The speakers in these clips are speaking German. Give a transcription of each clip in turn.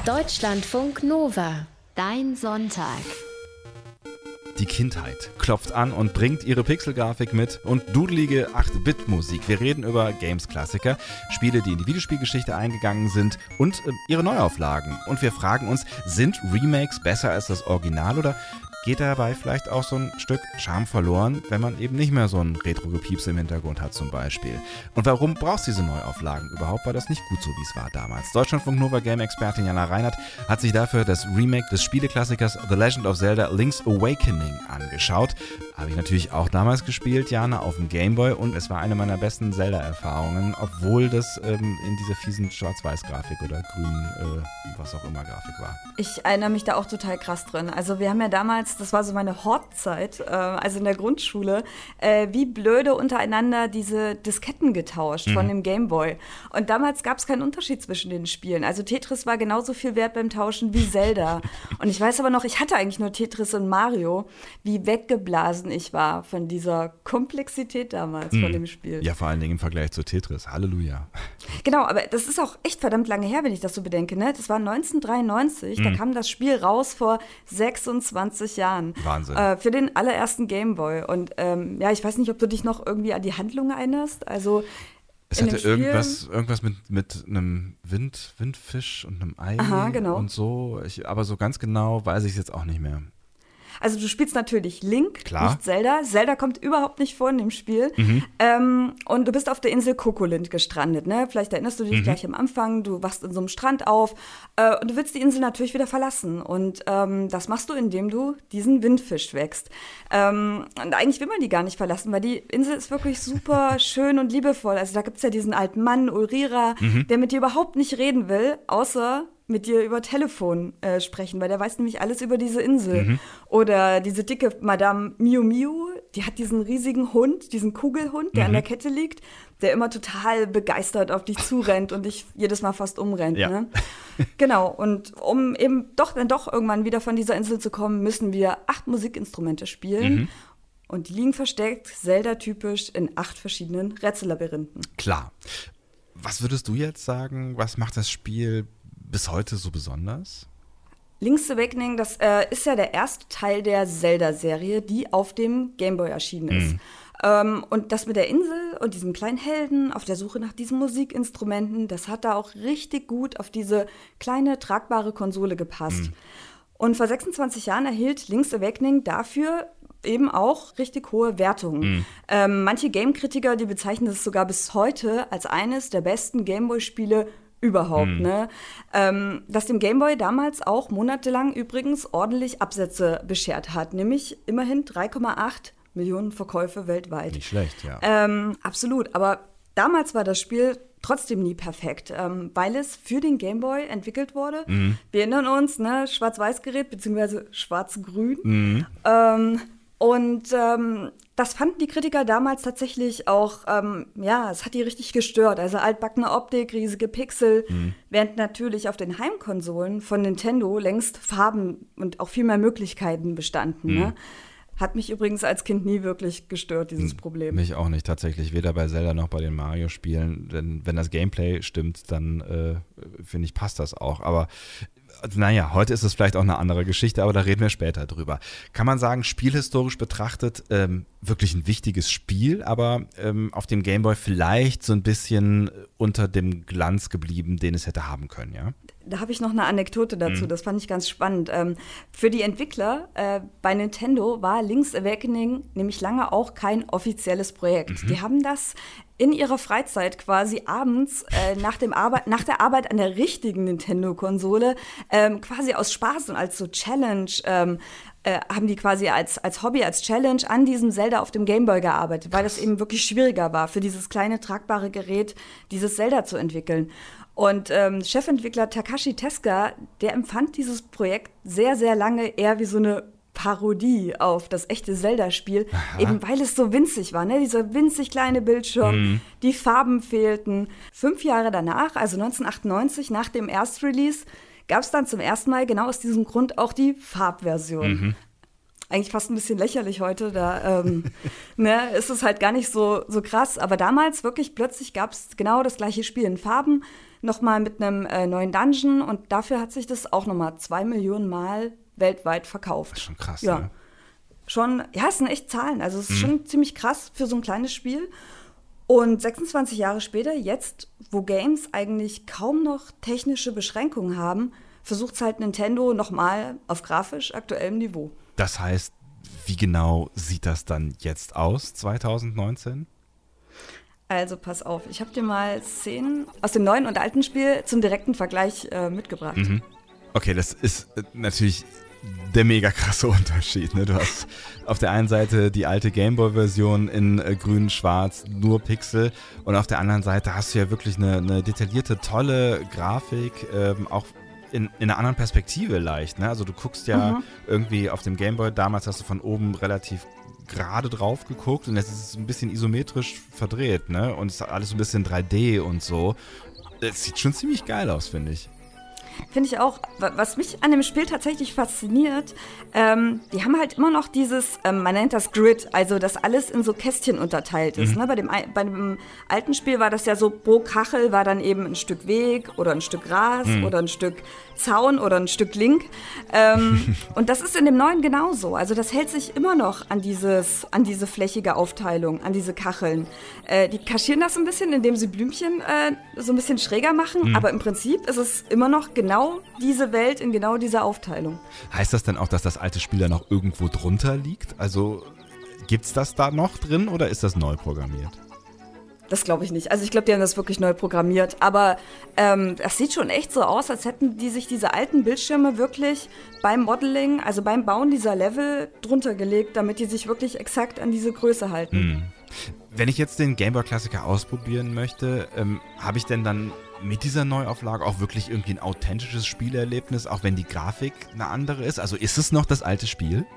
Deutschlandfunk Nova. Dein Sonntag. Die Kindheit klopft an und bringt ihre Pixelgrafik mit und dudelige 8-Bit-Musik. Wir reden über Games-Klassiker, Spiele, die in die Videospielgeschichte eingegangen sind und ihre Neuauflagen. Und wir fragen uns, sind Remakes besser als das Original oder geht dabei vielleicht auch so ein Stück Charme verloren, wenn man eben nicht mehr so ein Retro-Gepiepse im Hintergrund hat zum Beispiel? Und warum brauchst du diese Neuauflagen überhaupt? War das nicht gut so, wie es war damals? Deutschlandfunk Nova Game-Expertin Jana Reinhardt hat sich dafür das Remake des Spieleklassikers The Legend of Zelda Link's Awakening angeschaut. Habe ich natürlich auch damals gespielt, Jana, auf dem Gameboy, und es war eine meiner besten Zelda-Erfahrungen, obwohl das in dieser fiesen Schwarz-Weiß-Grafik oder grün, was auch immer Grafik war. Ich erinnere mich da auch total krass drin. Also wir haben ja damals, das war so meine Hortzeit, also in der Grundschule, wie blöde untereinander diese Disketten getauscht von dem Gameboy. Und damals gab es keinen Unterschied zwischen den Spielen. Also Tetris war genauso viel wert beim Tauschen wie Zelda. Und ich weiß aber noch, ich hatte eigentlich nur Tetris und Mario, wie weggeblasen ich war von dieser Komplexität damals von dem Spiel. Ja, vor allen Dingen im Vergleich zu Tetris. Halleluja. Genau, aber das ist auch echt verdammt lange her, wenn ich das so bedenke. Ne? Das war 1993, da kam das Spiel raus vor 26 Jahren. Wahnsinn. Für den allerersten Gameboy. Und ja, ich weiß nicht, ob du dich noch irgendwie an die Handlung erinnerst. Also es hatte irgendwas mit einem Windfisch und einem Ei. Aha, genau. Und so. Aber so ganz genau weiß ich es jetzt auch nicht mehr. Also du spielst natürlich Link, Klar. nicht Zelda. Zelda kommt überhaupt nicht vor in dem Spiel. Und du bist auf der Insel Kokolind gestrandet. Ne? Vielleicht erinnerst du dich gleich am Anfang. Du wachst in so einem Strand auf und du willst die Insel natürlich wieder verlassen. Und das machst du, indem du diesen Windfisch wächst. Und eigentlich will man die gar nicht verlassen, weil die Insel ist wirklich super schön und liebevoll. Also da gibt es ja diesen alten Mann, Ulrira, der mit dir überhaupt nicht reden will, außer mit dir über Telefon sprechen, weil der weiß nämlich alles über diese Insel. Oder diese dicke Madame Miu Miu, die hat diesen riesigen Hund, diesen Kugelhund, der an der Kette liegt, der immer total begeistert auf dich zurennt und dich jedes Mal fast umrennt. Ja. Ne? Genau, und um eben dann doch irgendwann wieder von dieser Insel zu kommen, müssen wir 8 Musikinstrumente spielen. Und die liegen versteckt, Zelda-typisch, in 8 verschiedenen Rätsellabyrinthen. Klar. Was würdest du jetzt sagen, was macht das Spiel bis heute so besonders? Link's Awakening, das ist ja der erste Teil der Zelda-Serie, die auf dem Gameboy erschienen ist. Und das mit der Insel und diesem kleinen Helden auf der Suche nach diesen Musikinstrumenten, das hat da auch richtig gut auf diese kleine, tragbare Konsole gepasst. Und vor 26 Jahren erhielt Link's Awakening dafür eben auch richtig hohe Wertungen. Manche Game-Kritiker, die bezeichnen es sogar bis heute als eines der besten Gameboy-Spiele überhaupt, ne? Dass dem Gameboy damals auch monatelang übrigens ordentlich Absätze beschert hat, nämlich immerhin 3,8 Millionen Verkäufe weltweit. Nicht schlecht, ja. Absolut, aber damals war das Spiel trotzdem nie perfekt, weil es für den Gameboy entwickelt wurde. Wir erinnern uns, ne, Schwarz-Weiß-Gerät beziehungsweise Schwarz-Grün. Das fanden die Kritiker damals tatsächlich auch, es hat die richtig gestört. Also altbackene Optik, riesige Pixel, während natürlich auf den Heimkonsolen von Nintendo längst Farben und auch viel mehr Möglichkeiten bestanden. Ne? Hat mich übrigens als Kind nie wirklich gestört, dieses Problem. Mich auch nicht tatsächlich, weder bei Zelda noch bei den Mario-Spielen. Denn wenn das Gameplay stimmt, dann finde ich, passt das auch. Aber naja, heute ist es vielleicht auch eine andere Geschichte, aber da reden wir später drüber. Kann man sagen, spielhistorisch betrachtet wirklich ein wichtiges Spiel, aber auf dem Gameboy vielleicht so ein bisschen unter dem Glanz geblieben, den es hätte haben können, ja? Da habe ich noch eine Anekdote dazu, das fand ich ganz spannend. Für die Entwickler bei Nintendo war Link's Awakening nämlich lange auch kein offizielles Projekt. Die haben das in ihrer Freizeit quasi abends nach der Arbeit an der richtigen Nintendo-Konsole quasi aus Spaß und als so Challenge haben die quasi als Hobby, als Challenge an diesem Zelda auf dem Gameboy gearbeitet, weil das eben wirklich schwieriger war, für dieses kleine tragbare Gerät dieses Zelda zu entwickeln. Und Chefentwickler Takashi Tezuka, der empfand dieses Projekt sehr, sehr lange eher wie so eine Parodie auf das echte Zelda-Spiel, eben weil es so winzig war, ne? Dieser winzig kleine Bildschirm, die Farben fehlten. 5 Jahre danach, also 1998, nach dem Erstrelease, gab es dann zum ersten Mal genau aus diesem Grund auch die Farbversion. eigentlich fast ein bisschen lächerlich heute. Da ist es halt gar nicht so krass. Aber damals wirklich plötzlich gab es genau das gleiche Spiel in Farben, nochmal mit einem neuen Dungeon. Und dafür hat sich das auch nochmal 2 Millionen Mal weltweit verkauft. Das ist schon krass, ja. Ne? Es sind echt Zahlen. Also es ist schon ziemlich krass für so ein kleines Spiel. Und 26 Jahre später, jetzt, wo Games eigentlich kaum noch technische Beschränkungen haben, versucht es halt Nintendo nochmal auf grafisch aktuellem Niveau. Das heißt, wie genau sieht das dann jetzt aus, 2019? Also pass auf, ich habe dir mal Szenen aus dem neuen und alten Spiel zum direkten Vergleich mitgebracht. Mhm. Okay, das ist natürlich der mega krasse Unterschied. Ne? Du hast auf der einen Seite die alte Gameboy-Version in grün-schwarz, nur Pixel, und auf der anderen Seite hast du ja wirklich eine detaillierte, tolle Grafik, auch in einer anderen Perspektive leicht. Ne? Also du guckst ja irgendwie auf dem Gameboy, damals hast du von oben relativ gerade drauf geguckt und jetzt ist es ein bisschen isometrisch verdreht, ne? Und es ist alles ein bisschen 3D und so. Es sieht schon ziemlich geil aus, finde ich. Finde ich auch. Was mich an dem Spiel tatsächlich fasziniert, die haben halt immer noch dieses, man nennt das Grid, also dass alles in so Kästchen unterteilt ist. Ne? Bei dem alten Spiel war das ja so, pro Kachel war dann eben ein Stück Weg oder ein Stück Gras oder ein Stück Zaun oder ein Stück Link. Und das ist in dem neuen genauso. Also das hält sich immer noch an diese flächige Aufteilung, an diese Kacheln. Die kaschieren das ein bisschen, indem sie Blümchen so ein bisschen schräger machen, aber im Prinzip ist es immer noch genau diese Welt in genau dieser Aufteilung. Heißt das denn auch, dass das alte Spiel da noch irgendwo drunter liegt? Also gibt's das da noch drin oder ist das neu programmiert? Das glaube ich nicht. Also ich glaube, die haben das wirklich neu programmiert. Aber das sieht schon echt so aus, als hätten die sich diese alten Bildschirme wirklich beim Modeling, also beim Bauen dieser Level drunter gelegt, damit die sich wirklich exakt an diese Größe halten. Wenn ich jetzt den Gameboy-Klassiker ausprobieren möchte, habe ich denn dann mit dieser Neuauflage auch wirklich irgendwie ein authentisches Spielerlebnis, auch wenn die Grafik eine andere ist? Also ist es noch das alte Spiel?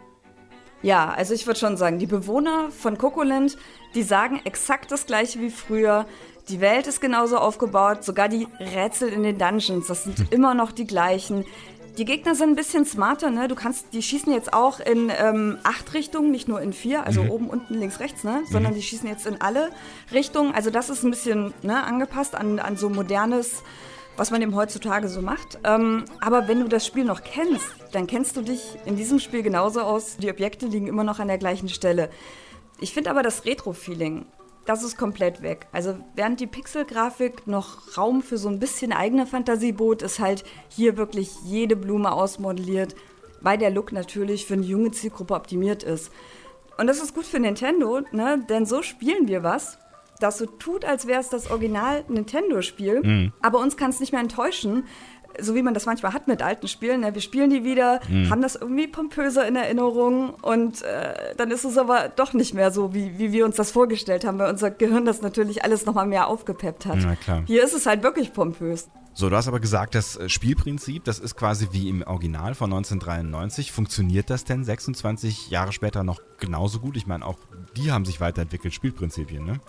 Ja, also ich würde schon sagen, die Bewohner von Cocoland, die sagen exakt das Gleiche wie früher. Die Welt ist genauso aufgebaut, sogar die Rätsel in den Dungeons, das sind immer noch die gleichen. Die Gegner sind ein bisschen smarter, ne? Die schießen jetzt auch in 8 Richtungen, nicht nur in 4, also oben, unten, links, rechts, ne? Sondern die schießen jetzt in alle Richtungen. Also das ist ein bisschen angepasst an so modernes, was man eben heutzutage so macht. Aber wenn du das Spiel noch kennst, dann kennst du dich in diesem Spiel genauso aus. Die Objekte liegen immer noch an der gleichen Stelle. Ich finde aber das Retro-Feeling, das ist komplett weg. Also während die Pixelgrafik noch Raum für so ein bisschen eigene Fantasie bot, ist halt hier wirklich jede Blume ausmodelliert, weil der Look natürlich für eine junge Zielgruppe optimiert ist. Und das ist gut für Nintendo, ne? Denn so spielen wir was, das so tut, als wäre es das Original-Nintendo-Spiel, aber uns kann es nicht mehr enttäuschen, so wie man das manchmal hat mit alten Spielen. Ne? Wir spielen die wieder, haben das irgendwie pompöser in Erinnerung und dann ist es aber doch nicht mehr so, wie wir uns das vorgestellt haben, weil unser Gehirn das natürlich alles nochmal mehr aufgepeppt hat. Na klar. Hier ist es halt wirklich pompös. So, du hast aber gesagt, das Spielprinzip, das ist quasi wie im Original von 1993. Funktioniert das denn 26 Jahre später noch genauso gut? Ich meine, auch die haben sich weiterentwickelt, Spielprinzipien, ne?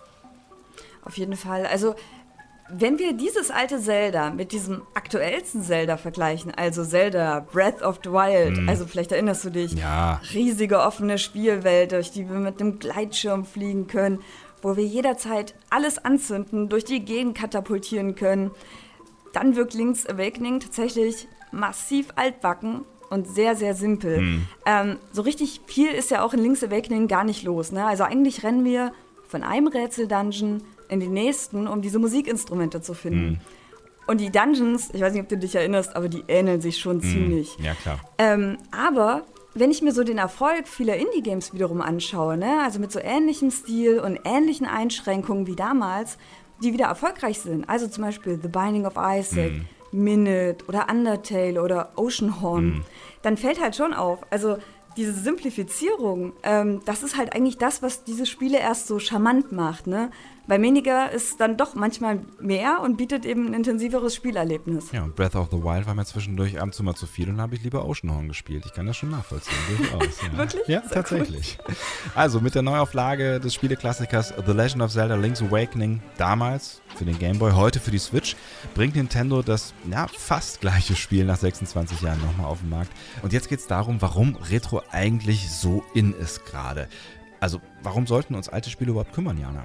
Auf jeden Fall. Also, wenn wir dieses alte Zelda mit diesem aktuellsten Zelda vergleichen, also Zelda Breath of the Wild, also vielleicht erinnerst du dich, riesige offene Spielwelt, durch die wir mit einem Gleitschirm fliegen können, wo wir jederzeit alles anzünden, durch die Gegend katapultieren können, dann wirkt Link's Awakening tatsächlich massiv altbacken und sehr, sehr simpel. So richtig viel ist ja auch in Link's Awakening gar nicht los, ne? Also eigentlich rennen wir von einem Rätsel-Dungeon in den nächsten, um diese Musikinstrumente zu finden. Und die Dungeons, ich weiß nicht, ob du dich erinnerst, aber die ähneln sich schon ziemlich. Ja, klar. Aber wenn ich mir so den Erfolg vieler Indie-Games wiederum anschaue, ne, also mit so ähnlichem Stil und ähnlichen Einschränkungen wie damals, die wieder erfolgreich sind, also zum Beispiel The Binding of Isaac, Minute oder Undertale oder Oceanhorn, dann fällt halt schon auf, also diese Simplifizierung, das ist halt eigentlich das, was diese Spiele erst so charmant macht, ne? Weil weniger ist dann doch manchmal mehr und bietet eben ein intensiveres Spielerlebnis. Ja, und Breath of the Wild war mir zwischendurch ab und zu mal zu viel und habe ich lieber Oceanhorn gespielt. Ich kann das schon nachvollziehen, durchaus. Ja. Wirklich? Ja, sehr tatsächlich. Cool. Also mit der Neuauflage des Spieleklassikers The Legend of Zelda Link's Awakening, damals für den Game Boy, heute für die Switch, bringt Nintendo das fast gleiche Spiel nach 26 Jahren nochmal auf den Markt. Und jetzt geht es darum, warum Retro eigentlich so in ist gerade. Also warum sollten uns alte Spiele überhaupt kümmern, Jana?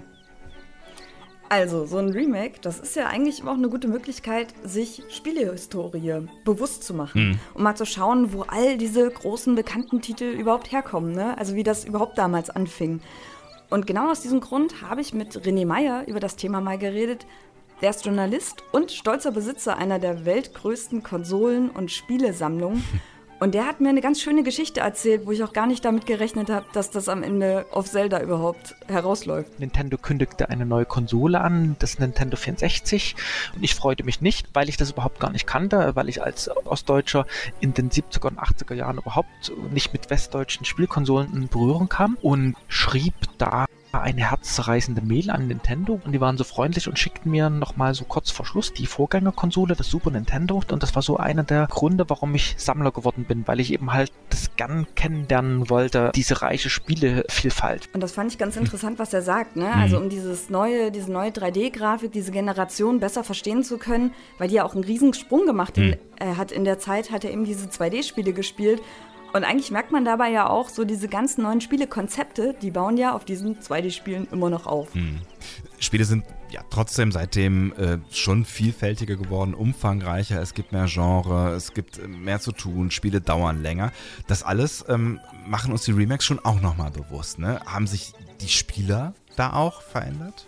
Also, so ein Remake, das ist ja eigentlich immer auch eine gute Möglichkeit, sich Spielehistorie bewusst zu machen. Und mal zu schauen, wo all diese großen, bekannten Titel überhaupt herkommen, ne? Also wie das überhaupt damals anfing. Und genau aus diesem Grund habe ich mit René Meyer über das Thema mal geredet. Der ist Journalist und stolzer Besitzer einer der weltgrößten Konsolen- und Spielesammlungen. Und der hat mir eine ganz schöne Geschichte erzählt, wo ich auch gar nicht damit gerechnet habe, dass das am Ende auf Zelda überhaupt herausläuft. Nintendo kündigte eine neue Konsole an, das Nintendo 64. Und ich freute mich nicht, weil ich das überhaupt gar nicht kannte, weil ich als Ostdeutscher in den 70er und 80er Jahren überhaupt nicht mit westdeutschen Spielkonsolen in Berührung kam und schrieb da eine herzzerreißende Mail an Nintendo und die waren so freundlich und schickten mir nochmal so kurz vor Schluss die Vorgängerkonsole, das Super Nintendo, und das war so einer der Gründe, warum ich Sammler geworden bin, weil ich eben halt das gern kennenlernen wollte, diese reiche Spielevielfalt. Und das fand ich ganz interessant, was er sagt, ne? Also um diese neue 3D-Grafik, diese Generation besser verstehen zu können, weil die ja auch einen riesen Sprung gemacht hat. In der Zeit hat er eben diese 2D-Spiele gespielt. Und eigentlich merkt man dabei ja auch, so diese ganzen neuen Spielekonzepte, die bauen ja auf diesen 2D-Spielen immer noch auf. Spiele sind ja trotzdem seitdem schon vielfältiger geworden, umfangreicher, es gibt mehr Genre, es gibt mehr zu tun, Spiele dauern länger. Das alles machen uns die Remakes schon auch nochmal bewusst, ne? Haben sich die Spieler da auch verändert?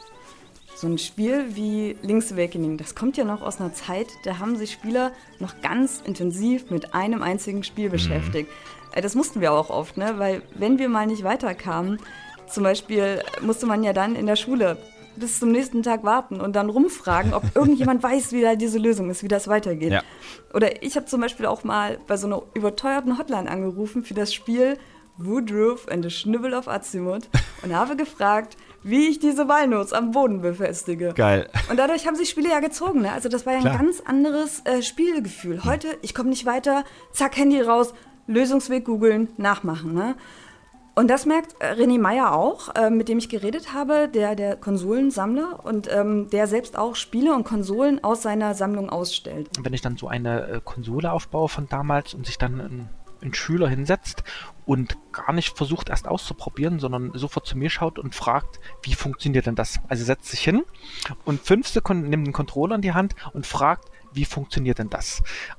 So ein Spiel wie Link's Awakening, das kommt ja noch aus einer Zeit, da haben sich Spieler noch ganz intensiv mit einem einzigen Spiel beschäftigt. Das mussten wir auch oft, ne? Weil wenn wir mal nicht weiterkamen, zum Beispiel musste man ja dann in der Schule bis zum nächsten Tag warten und dann rumfragen, ob irgendjemand weiß, wie da diese Lösung ist, wie das weitergeht. Ja. Oder ich habe zum Beispiel auch mal bei so einer überteuerten Hotline angerufen für das Spiel Woodruff and the Schnibbel of Azimuth und habe gefragt, wie ich diese Walnuss am Boden befestige. Geil. Und dadurch haben sich Spiele ja gezogen, ne? Also das war ja ein ganz anderes Spielgefühl. Heute, ich komme nicht weiter, zack, Handy raus, Lösungsweg googeln, nachmachen, ne? Und das merkt René Meyer auch, mit dem ich geredet habe, der Konsolensammler und der selbst auch Spiele und Konsolen aus seiner Sammlung ausstellt. Wenn ich dann so eine Konsole aufbaue von damals und sich dann ein Schüler hinsetzt und gar nicht versucht erst auszuprobieren, sondern sofort zu mir schaut und fragt, wie funktioniert denn das? Also setzt sich hin und 5 Sekunden nimmt den Controller in die Hand und fragt, wie funktioniert denn das?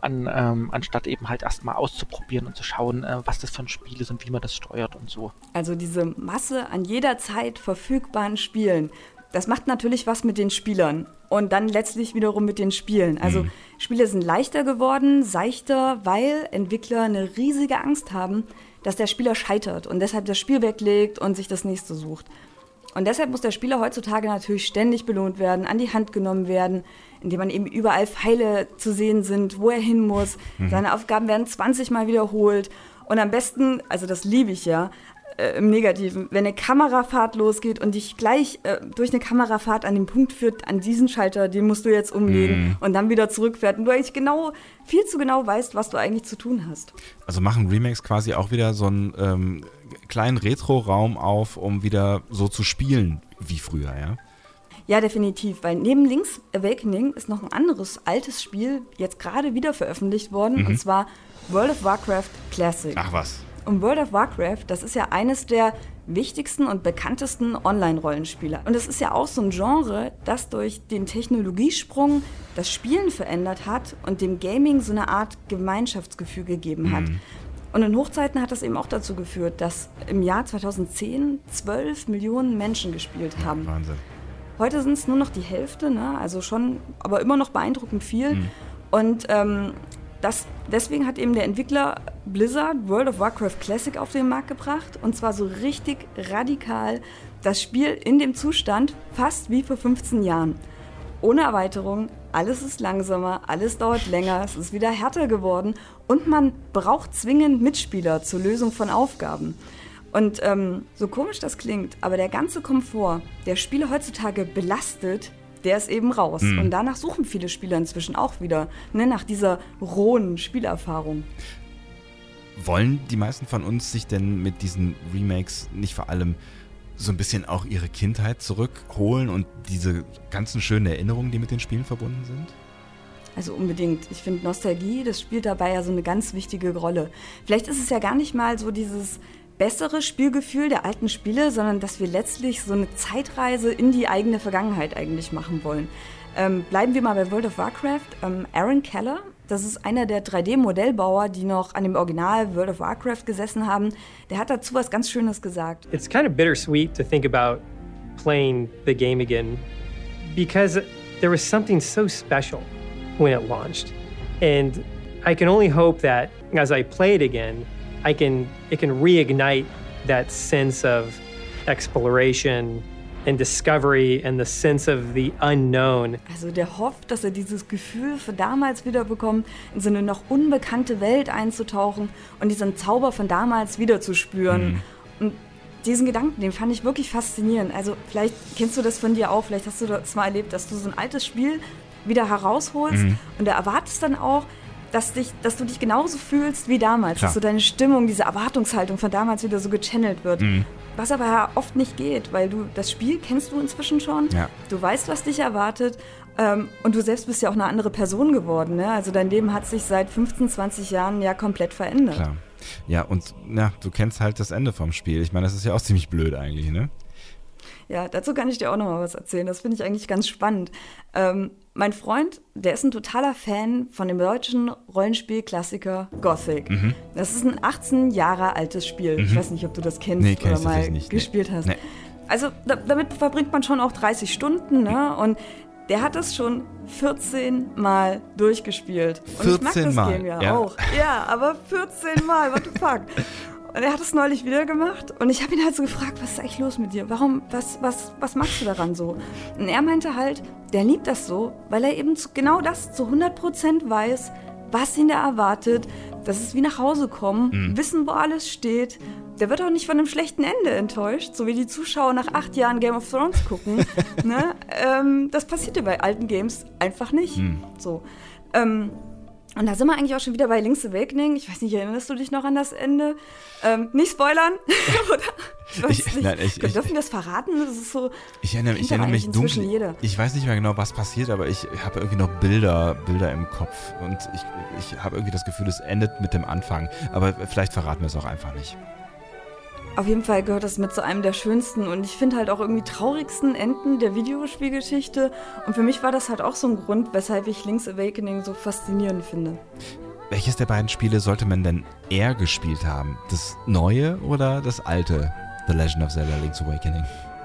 Anstatt eben halt erstmal auszuprobieren und zu schauen, was das für ein Spiel ist und wie man das steuert und so. Also diese Masse an jederzeit verfügbaren Spielen, das macht natürlich was mit den Spielern und dann letztlich wiederum mit den Spielen. Also Spiele sind leichter geworden, seichter, weil Entwickler eine riesige Angst haben, dass der Spieler scheitert und deshalb das Spiel weglegt und sich das nächste sucht. Und deshalb muss der Spieler heutzutage natürlich ständig belohnt werden, an die Hand genommen werden, indem man eben überall Pfeile zu sehen sind, wo er hin muss. Seine Aufgaben werden 20 Mal wiederholt. Und am besten, also das liebe ich ja, im Negativen, wenn eine Kamerafahrt losgeht und dich gleich durch eine Kamerafahrt an den Punkt führt, an diesen Schalter, den musst du jetzt umlegen und dann wieder zurückfährt und du eigentlich viel zu genau weißt, was du eigentlich zu tun hast. Also machen Remakes quasi auch wieder so einen kleinen Retro-Raum auf, um wieder so zu spielen wie früher, ja? Ja, definitiv, weil neben Link's Awakening ist noch ein anderes altes Spiel jetzt gerade wieder veröffentlicht worden, und zwar World of Warcraft Classic. Ach was. Und World of Warcraft, das ist ja eines der wichtigsten und bekanntesten Online-Rollenspiele. Und es ist ja auch so ein Genre, das durch den Technologiesprung das Spielen verändert hat und dem Gaming so eine Art Gemeinschaftsgefühl gegeben hat. Und in Hochzeiten hat das eben auch dazu geführt, dass im Jahr 2010 12 Millionen Menschen gespielt haben. Wahnsinn. Heute sind es nur noch die Hälfte, ne? Also schon, aber immer noch beeindruckend viel. Und deswegen hat eben der Entwickler Blizzard World of Warcraft Classic auf den Markt gebracht. Und zwar so richtig radikal das Spiel in dem Zustand, fast wie vor 15 Jahren. Ohne Erweiterung, alles ist langsamer, alles dauert länger, es ist wieder härter geworden und man braucht zwingend Mitspieler zur Lösung von Aufgaben. Und so komisch das klingt, aber der ganze Komfort, der Spiele heutzutage belastet, der ist eben raus. Und danach suchen viele Spieler inzwischen auch wieder, ne, nach dieser rohen Spielerfahrung. Wollen die meisten von uns sich denn mit diesen Remakes nicht vor allem so ein bisschen auch ihre Kindheit zurückholen und diese ganzen schönen Erinnerungen, die mit den Spielen verbunden sind? Also unbedingt. Ich finde Nostalgie, das spielt dabei ja so eine ganz wichtige Rolle. Vielleicht ist es ja gar nicht mal so dieses bessere Spielgefühl der alten Spiele, sondern dass wir letztlich so eine Zeitreise in die eigene Vergangenheit eigentlich machen wollen. Bleiben wir mal bei World of Warcraft. Aaron Keller, das ist einer der 3D-Modellbauer, die noch an dem Original World of Warcraft gesessen haben, der hat dazu was ganz Schönes gesagt. It's kind of bittersweet to think about playing the game again because there was something so special when it launched. And I can only hope that as I play it again, it can reignite that sense of exploration and discovery and the sense of the unknown. Also der hofft, dass er dieses Gefühl von damals wieder bekommt, in so eine noch unbekannte Welt einzutauchen und diesen Zauber von damals wieder zu spüren. Und diesen Gedanken, den fand ich wirklich faszinierend. Also vielleicht kennst du das von dir auch, vielleicht hast du das mal erlebt, dass du so ein altes Spiel wieder herausholst und da erwartest dann auch, dass du dich genauso fühlst wie damals, Klar. dass so deine Stimmung, diese Erwartungshaltung von damals wieder so gechannelt wird. Was aber ja oft nicht geht, weil das Spiel kennst du inzwischen schon, du weißt, was dich erwartet und du selbst bist ja auch eine andere Person geworden. Ne? Also dein Leben hat sich seit 15, 20 Jahren ja komplett verändert. Klar. Ja, und du kennst halt das Ende vom Spiel. Ich meine, das ist ja auch ziemlich blöd eigentlich, ne? Ja, dazu kann ich dir auch noch mal was erzählen. Das finde ich eigentlich ganz spannend. Mein Freund, der ist ein totaler Fan von dem deutschen Rollenspiel-Klassiker Gothic. Das ist ein 18 Jahre altes Spiel. Ich weiß nicht, ob du das kennst oder mal gespielt hast. Nee. Also damit verbringt man schon auch 30 Stunden, ne? Und der hat es schon 14 Mal durchgespielt. Und ich mag das Game ja auch. Ja, aber 14 Mal, what the fuck? Und er hat es neulich wieder gemacht und ich habe ihn halt so gefragt, was ist eigentlich los mit dir? Warum, was machst du daran so? Und er meinte halt, der liebt das so, weil er eben genau das zu 100% weiß, was ihn da erwartet. Das ist wie nach Hause kommen, wissen, wo alles steht. Der wird auch nicht von einem schlechten Ende enttäuscht, so wie die Zuschauer nach 8 Jahren Game of Thrones gucken. Ne? Das passiert ja bei alten Games einfach nicht. So. Und da sind wir eigentlich auch schon wieder bei Link's Awakening. Ich weiß nicht, erinnerst du dich noch an das Ende? Nicht spoilern? Oder? Ich weiß nicht. Dürfen wir das verraten? Das ist so, ich erinnere mich dunkel. Ich weiß nicht mehr genau, was passiert, aber ich habe irgendwie noch Bilder im Kopf. Und ich habe irgendwie das Gefühl, es endet mit dem Anfang. Aber vielleicht verraten wir es auch einfach nicht. Auf jeden Fall gehört das mit zu einem der schönsten und ich finde halt auch irgendwie traurigsten Enden der Videospielgeschichte. Und für mich war das halt auch so ein Grund, weshalb ich Link's Awakening so faszinierend finde. Welches der beiden Spiele sollte man denn eher gespielt haben? Das neue oder das alte The Legend of Zelda Link's Awakening?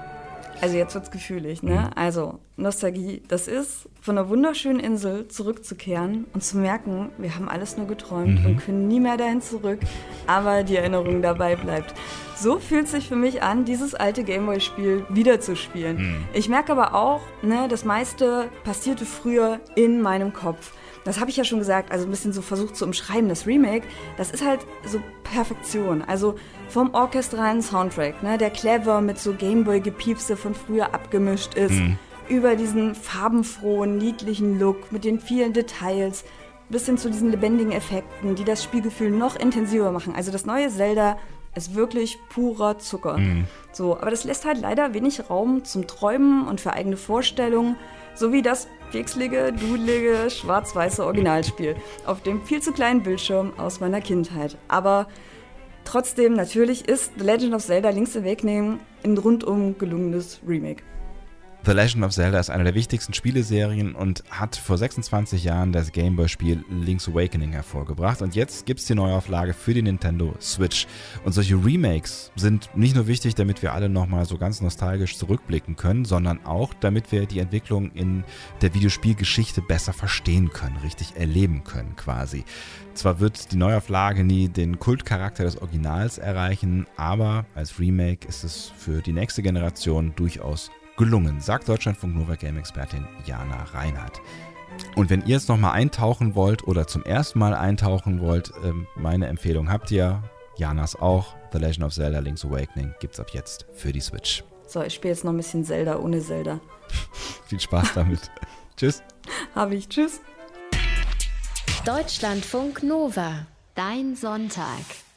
Also jetzt wird's gefühlig, ne? Also Nostalgie, das ist, von einer wunderschönen Insel zurückzukehren und zu merken, wir haben alles nur geträumt und können nie mehr dahin zurück, aber die Erinnerung dabei bleibt. So fühlt sich für mich an, dieses alte Gameboy-Spiel wiederzuspielen. Ich merke aber auch, ne, das meiste passierte früher in meinem Kopf. Das habe ich ja schon gesagt, also ein bisschen so versucht zu umschreiben. Das Remake, das ist halt so Perfektion. Also vom orchestralen Soundtrack, ne, der clever mit so Gameboy-Gepiepse von früher abgemischt ist, über diesen farbenfrohen, niedlichen Look mit den vielen Details, bis hin zu diesen lebendigen Effekten, die das Spielgefühl noch intensiver machen. Also das neue Zelda ist wirklich purer Zucker. So, aber das lässt halt leider wenig Raum zum Träumen und für eigene Vorstellungen, sowie das pixelige, dudelige, schwarz-weiße Originalspiel auf dem viel zu kleinen Bildschirm aus meiner Kindheit. Aber trotzdem, natürlich ist The Legend of Zelda Link's Awakening ein rundum gelungenes Remake. The Legend of Zelda ist eine der wichtigsten Spieleserien und hat vor 26 Jahren das Gameboy-Spiel Link's Awakening hervorgebracht. Und jetzt gibt es die Neuauflage für die Nintendo Switch. Und solche Remakes sind nicht nur wichtig, damit wir alle nochmal so ganz nostalgisch zurückblicken können, sondern auch, damit wir die Entwicklung in der Videospielgeschichte besser verstehen können, richtig erleben können quasi. Zwar wird die Neuauflage nie den Kultcharakter des Originals erreichen, aber als Remake ist es für die nächste Generation durchaus gelungen, sagt Deutschlandfunk Nova Game-Expertin Jana Reinhardt. Und wenn ihr jetzt nochmal eintauchen wollt oder zum ersten Mal eintauchen wollt, meine Empfehlung habt ihr, Janas auch, The Legend of Zelda Link's Awakening gibt's ab jetzt für die Switch. So, ich spiele jetzt noch ein bisschen Zelda ohne Zelda. Viel Spaß damit. Tschüss. Habe ich. Tschüss. Deutschlandfunk Nova. Dein Sonntag.